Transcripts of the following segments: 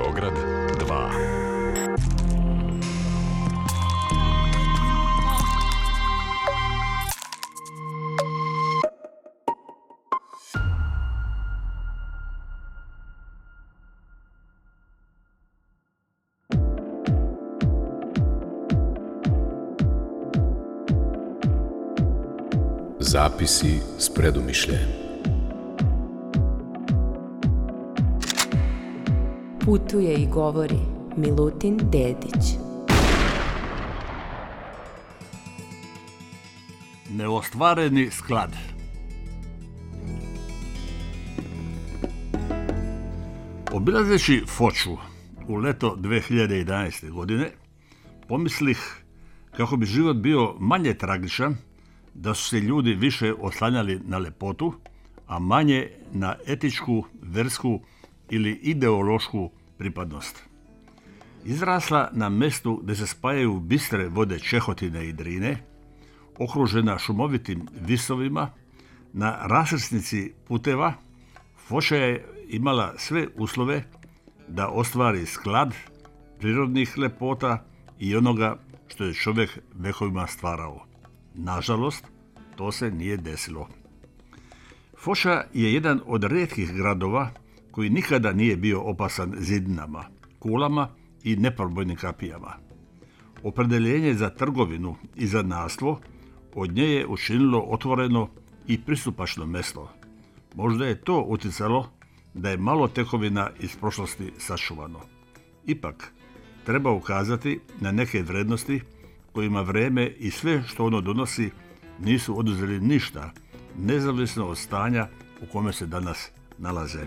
Beograd 2. Zapisi s predumišljajem. Putuje i govori Milutin Dedić. Neostvareni sklad. Obilazeći Foču u leto 2011. godine, pomislih kako bi život bio manje tragičan da su se ljudi više oslanjali na lepotu, a manje na etičku, versku ili ideološku pripadnost. Izrasla na mjestu gdje se spajaju bistre vode Čehotine i Drine, okružena šumovitim visovima, na raskrsnici puteva, Foča je imala sve uslove da ostvari sklad prirodnih lepota i onoga što je čovjek vekovima stvarao. Nažalost, to se nije desilo. Foča je jedan od rijetkih gradova koji nikada nije bio opasan zidinama, kulama i neprobojnim kapijama. Opredeljenje za trgovinu i zanatstvo od nje je učinilo otvoreno i pristupačno mjesto. Možda je to utjecalo da je malo tekovina iz prošlosti sačuvano. Ipak, treba ukazati na neke vrijednosti kojima vrijeme i sve što ono donosi nisu oduzeli ništa, nezavisno od stanja u kome se danas nalaze.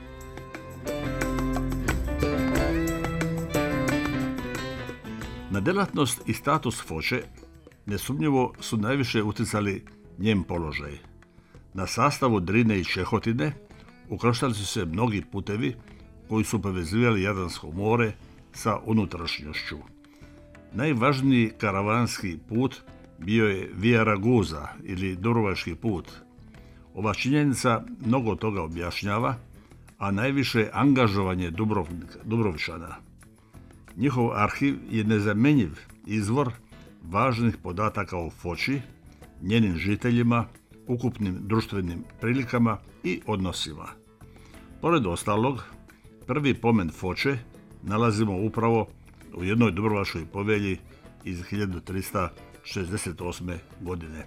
Na djelatnost i status Foče nesumnjivo su najviše utjecali njen položaj. Na sastavu Drine i Čehotine ukrštali su se mnogi putevi koji su povezivali Jadransko more sa unutrašnjošću. Najvažniji karavanski put bio je Via Ragusa ili Dubrovački put. Ova činjenica mnogo toga objašnjava, a najviše angažovanje Dubrovčana. Njihov arhiv je nezamjenjiv izvor važnih podataka o Foči, njenim žiteljima, ukupnim društvenim prilikama i odnosima. Pored ostalog, prvi pomen Foče nalazimo upravo u jednoj Dubrovačkoj povelji iz 1368. godine.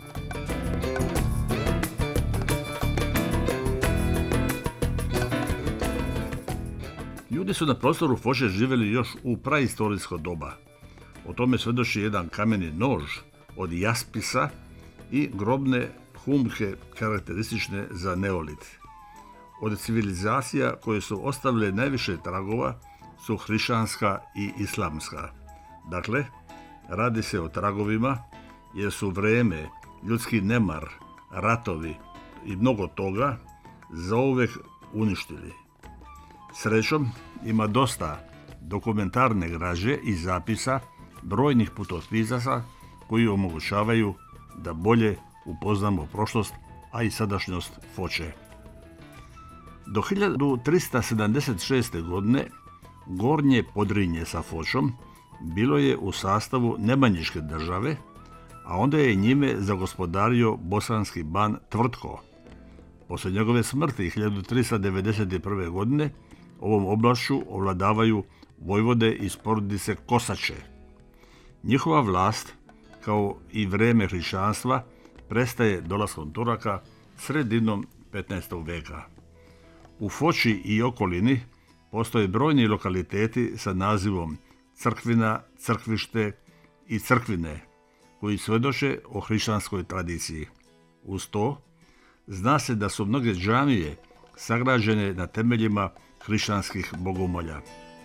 Ljudi su na prostoru Foče živjeli još u praistorijsko doba. O tome svjedoči jedan kameni nož od jaspisa i grobne humke karakteristične za neolit. Od civilizacija koje su ostavile najviše tragova su hrišćanska i islamska. Dakle, radi se o tragovima jer su vrijeme, ljudski nemar, ratovi i mnogo toga zauvijek uništili. Srećom, ima dosta dokumentarne građe i zapisa brojnih putopisaca koji omogućavaju da bolje upoznamo prošlost, a i sadašnjost Foče. Do 1376. godine Gornje Podrinje sa Fočom bilo je u sastavu Nemanjiške države, a onda je njime zagospodario bosanski ban Tvrtko. Poslije njegove smrti 1391. godine ovom oblašću ovladavaju vojvode iz porodice Kosače. Njihova vlast, kao i vrijeme hrišćanstva, prestaje dolaskom Turaka sredinom 15. veka. U Foči i okolini postoje brojni lokaliteti sa nazivom Crkvina, Crkvište i Crkvine, koji svjedoče o hrišćanskoj tradiciji. Uz to, zna se da su mnoge džamije sagrađene na temeljima hrišćanskih bogomolja.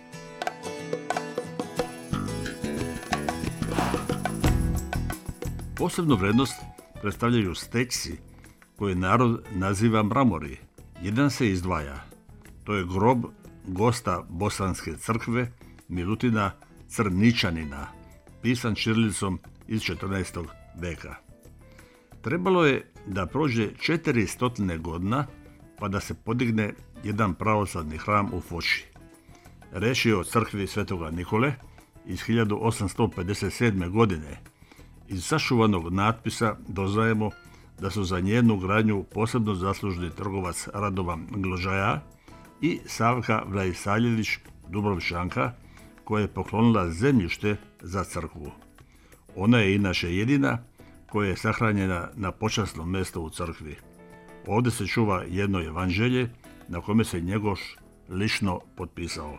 Posebnu vrijednost predstavljaju stećci koje narod naziva mramori. Jedan se izdvaja. To je grob gosta Bosanske crkve Milutina Crničanina, pisan ćirilicom iz 14. veka. Trebalo je da prođe 400 godina pa da se podigne jedan pravoslavni hram u Foči. Reč je o crkvi Svetoga Nikole iz 1857. godine. Iz sačuvanog natpisa doznajemo da su za njenu gradnju posebno zaslužni trgovac Radovan Gložaja i Savka Vlaisaljević Dubrovčanka, koja je poklonila zemljište za crkvu. Ona je inače jedina koja je sahranjena na počasnom mjestu u crkvi. Ovdje se čuva jedno evanđelje na kome se Njegoš lično potpisao.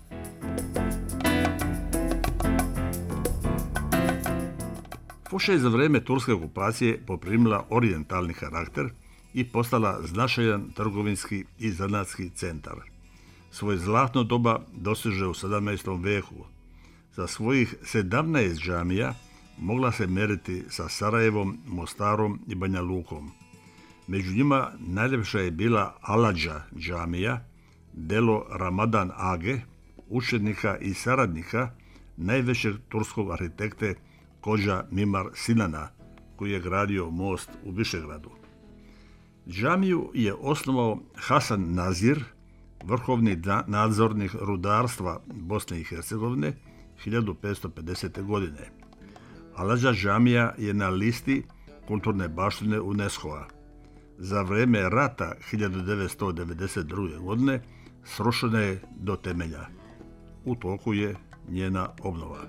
Foča je za vrijeme turske okupacije poprimila orijentalni karakter i postala značajan trgovinski i zanatski centar. Svoje zlatno doba doseže u 17. veku. Za svojih 17 džamija mogla se meriti sa Sarajevom, Mostarom i Banja Lukom. Među njima najljepša je bila Aladža džamija, delo Ramadan Age, učenika i saradnika najvećeg turskog arhitekte Kodža Mimar Sinana, koji je gradio most u Višegradu. Džamiju je osnovao Hasan Nazir, vrhovni nadzornik rudarstva Bosne i Hercegovine 1550. godine. Aladža džamija je na listi kulturne baštine UNESCO-a. Za vrijeme rata 1992. godine srušena je do temelja. U toku je njena obnova.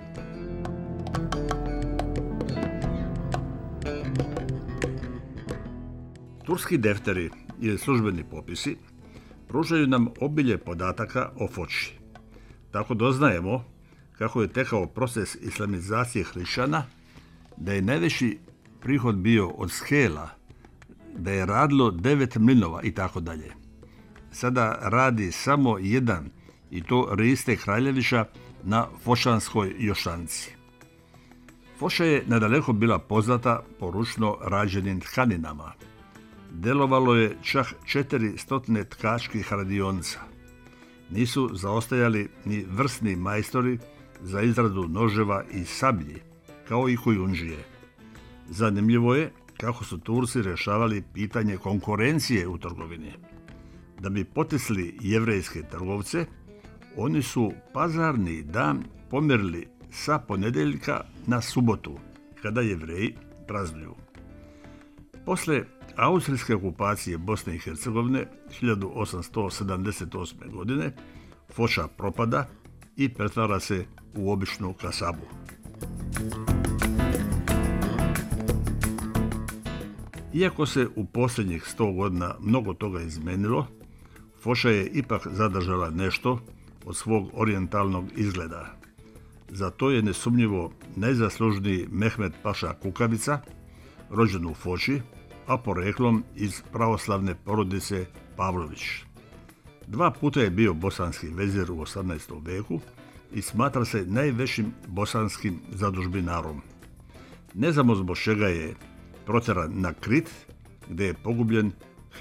Turski defteri ili službeni popisi pružaju nam obilje podataka o Foči. Tako doznajemo kako je tekao proces islamizacije hrišćana, da je najveći prihod bio od skela, da je radilo 9 mlinova i tako dalje. Sada radi samo jedan, i to Riste Kraljevića na Fočanskoj Jošanci. Foča je nadaleko bila poznata po ručno rađenim tkaninama. Delovalo je čak 400 tkačkih radionica. Nisu zaostajali ni vrsni majstori za izradu noževa i sablji, kao i kojundžije. Zanimljivo je kako su Turci rješavali pitanje konkurencije u trgovini. Da bi potisli jevrejske trgovce, oni su pazarni dan pomjerili sa ponedjeljka na subotu, kada Jevreji praznuju. Posle austrijske okupacije Bosne i Hercegovine 1878. godine Foča propada i pretvara se u običnu kasabu. Iako se u posljednjih 100 godina mnogo toga izmenilo, Foča je ipak zadržala nešto od svog orijentalnog izgleda. Za to je nesumnjivo najzaslužniji Mehmed Paša Kukavica, rođen u Foči, a poreklom iz pravoslavne porodice Pavlović. 2 puta je bio bosanski vezir u 18. veku i smatra se najvećim bosanskim zadužbinarom. Ne znamo zbog čega je protjeran na Krit, gdje je pogubljen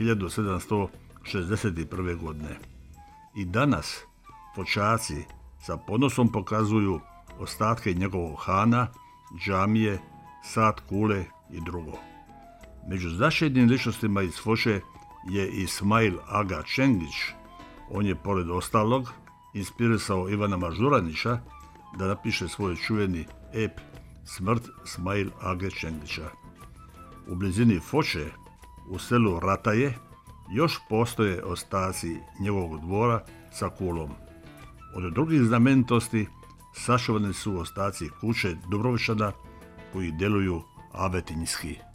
1761. godine. I danas Fočaci sa ponosom pokazuju ostatke njegovog hana, džamije, sat kule i drugo. Među značajnim ličnostima iz Foče je Ismail Aga Čengić. On je, pored ostalog, inspirisao Ivana Mažuranića da napiše svoj čuveni ep Smrt Ismail Age Čengića. U blizini Foče, u selu Rataje, još postoje ostaci njegovog dvora sa kulom. Od drugih znamenitosti sačuvani su ostaci kuće Dubrovčana koji djeluju avetinjski.